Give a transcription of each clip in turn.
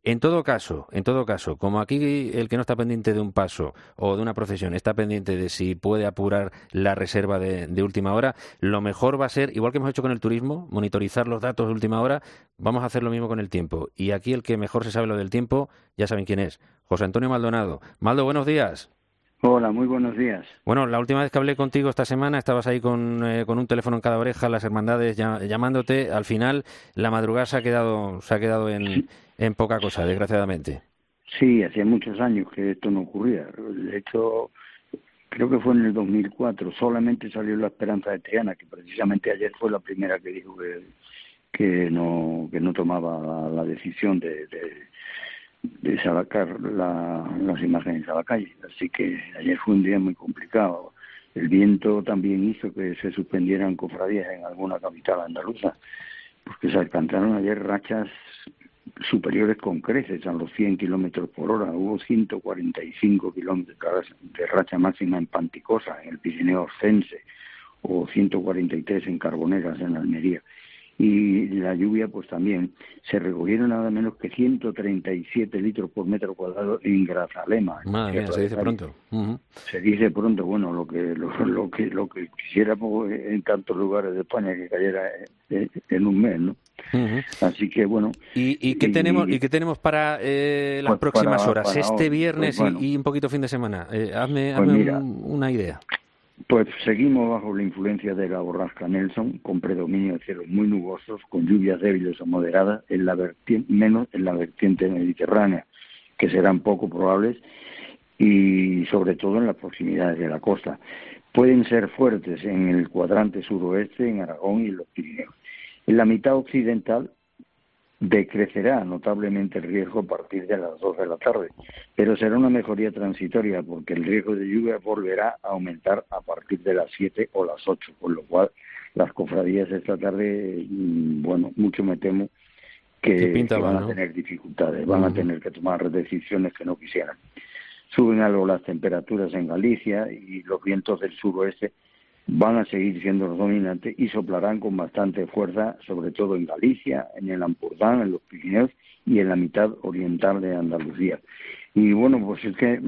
En todo caso, como aquí el que no está pendiente de un paso o de una procesión está pendiente de si puede apurar la reserva de última hora, lo mejor va a ser, igual que hemos hecho con el turismo, monitorizar los datos de última hora, vamos a hacer lo mismo con el tiempo. Y aquí el que mejor se sabe lo del tiempo, ya saben quién es, José Antonio Maldonado. Maldo, buenos días. Hola, muy buenos días. Bueno, la última vez que hablé contigo esta semana estabas ahí con un teléfono en cada oreja, las hermandades llamándote. Al final, la madrugada se ha quedado en poca cosa, desgraciadamente. Sí, hacía muchos años que esto no ocurría. De hecho, creo que fue en el 2004. Solamente salió la Esperanza de Triana, que precisamente ayer fue la primera que dijo que no tomaba la decisión de sacar las imágenes a la calle. Así que ayer fue un día muy complicado. El viento también hizo que se suspendieran cofradías en alguna capital andaluza, porque se alcanzaron ayer rachas superiores con creces a los 100 kilómetros por hora. Hubo 145 kilómetros de racha máxima en Panticosa, en el Pirineo Oscense, o 143 en Carboneras, en Almería. Y la lluvia, pues también, se recogieron nada menos que 137 litros por metro cuadrado en Grazalema. Madre mía, se dice pronto. Uh-huh. Se dice pronto, bueno, lo que quisiéramos en tantos lugares de España que cayera en un mes, ¿no? Uh-huh. Así que bueno. ¿Y qué tenemos para las pues próximas horas? para Este hoy, viernes pues bueno, y un poquito fin de semana. Hazme mira, una idea. Pues seguimos bajo la influencia de la borrasca Nelson, con predominio de cielos muy nubosos, con lluvias débiles o moderadas, menos en la vertiente mediterránea, que serán poco probables, y sobre todo en las proximidades de la costa. Pueden ser fuertes en el cuadrante suroeste, en Aragón y en los Pirineos. En la mitad occidental decrecerá notablemente el riesgo a partir de las 2 de la tarde, pero será una mejoría transitoria porque el riesgo de lluvia volverá a aumentar a partir de las 7 o las 8, con lo cual las cofradías esta tarde, bueno, mucho me temo que van a tener dificultades, van a tener que tomar decisiones que no quisieran. Suben algo las temperaturas en Galicia y los vientos del suroeste van a seguir siendo los dominantes y soplarán con bastante fuerza, sobre todo en Galicia, en el Ampurdán, en los Pirineos y en la mitad oriental de Andalucía. Y bueno, pues es que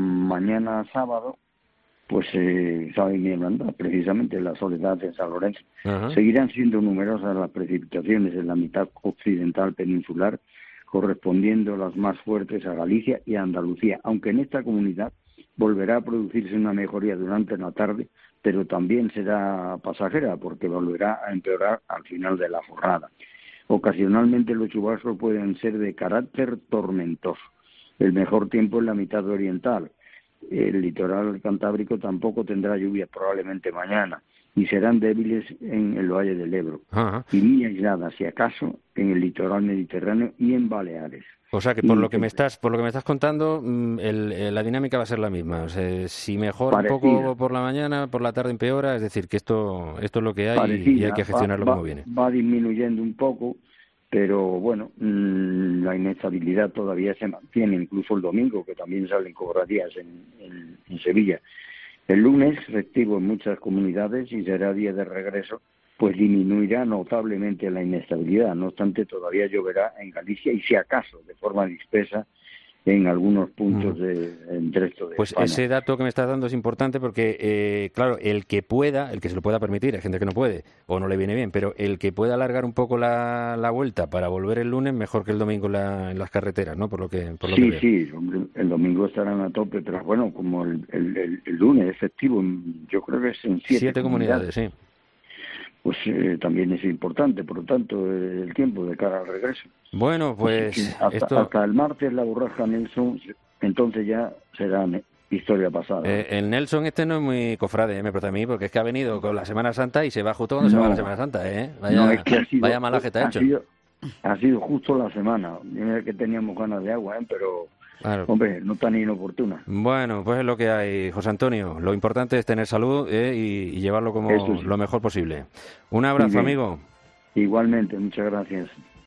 mañana sábado, pues sabe mi hermandad, precisamente la Soledad de San Lorenzo. Uh-huh. Seguirán siendo numerosas las precipitaciones en la mitad occidental peninsular, correspondiendo las más fuertes a Galicia y a Andalucía, aunque en esta comunidad volverá a producirse una mejoría durante la tarde, pero también será pasajera porque volverá a empeorar al final de la jornada. Ocasionalmente los chubascos pueden ser de carácter tormentoso. El mejor tiempo en la mitad oriental. El litoral cantábrico tampoco tendrá lluvia probablemente mañana y serán débiles en el Valle del Ebro. Uh-huh. Y muy aisladas, si acaso, en el litoral mediterráneo y en Baleares. O sea que por lo que me estás contando, la dinámica va a ser la misma. O sea, si mejora un poco por la mañana, por la tarde empeora, es decir, que esto es lo que hay y hay que gestionarlo como viene. Va disminuyendo un poco, pero bueno, la inestabilidad todavía se mantiene, incluso el domingo, que también salen cofradías en Sevilla. El lunes, festivo en muchas comunidades y será día de regreso, pues disminuirá notablemente la inestabilidad. No obstante, todavía lloverá en Galicia y, si acaso, de forma dispersa en algunos puntos del resto de España. Ese dato que me estás dando es importante porque, claro, el que se lo pueda permitir, hay gente que no puede o no le viene bien, pero el que pueda alargar un poco la vuelta para volver el lunes, mejor que el domingo en las carreteras, ¿no? Por lo que veo. Sí, el domingo estarán a tope, pero bueno, como el lunes es festivo, yo creo que es en 7 comunidades, sí. Pues también es importante, por lo tanto, el tiempo de cara al regreso. Bueno, pues hasta el martes la borrasca Nelson, entonces ya será historia pasada. El Nelson no es muy cofrade, me parece a mí, porque es que ha venido con la Semana Santa y se va justo cuando se va la Semana Santa, ¿eh? Vaya malaje te ha hecho. Ha sido justo la semana. Mira que teníamos ganas de agua, pero... Claro. Hombre, no tan inoportuna. Bueno, pues es lo que hay, José Antonio. Lo importante es tener salud y llevarlo como lo mejor posible. Un abrazo, amigo. Igualmente, muchas gracias.